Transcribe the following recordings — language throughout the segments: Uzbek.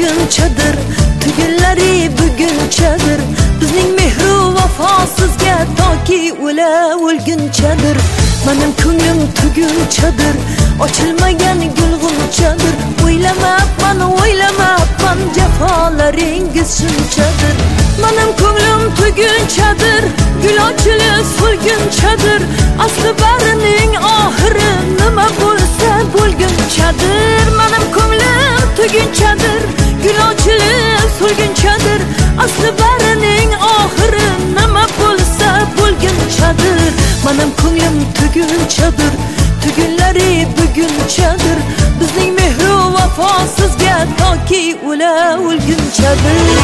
to'lgunchadir, tugunlari bugunchadir. Bizning mehru vafosizga toki o'lgunchadir. Mening ko'nglim tugunchadir, ochilmagan gulg'unchadir. O'ylamabman jafolaringiz shunchadir. Mening ko'nglim tugunchadir, gul ochilib so'lgunchadir. Asli barining oxiri nima bo'lsa bo'lgunchadir. Mening ko'nglim tugunchadir, gul ochilib so'lgunchadir. Asli barining oxiri nima bo'lsa bo'lgunchadir. Mening ko'nglim tugunchadir, tugunlari bugunchadir. Bizning mehru vafosizga toki o'lgunchadir.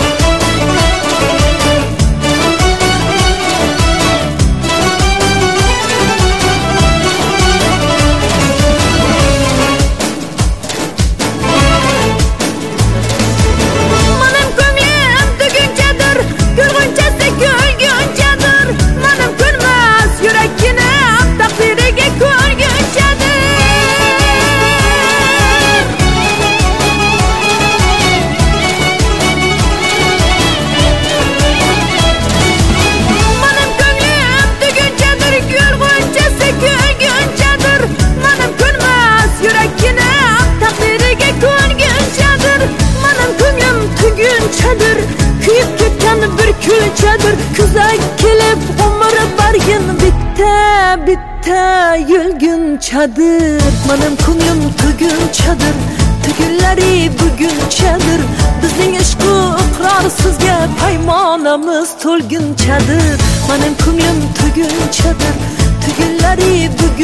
Kuyib ketgan bir kulchadir. Kuzak kelib umr bargin bitta yulgunchadir. Mening ko'nglim tugunchadir, tugunlari bugunchadir. Bizning ishq iqror sizga paymonamiz to'lgunchadir. Mening ko'nglim tugunchadir, tugunlari bugun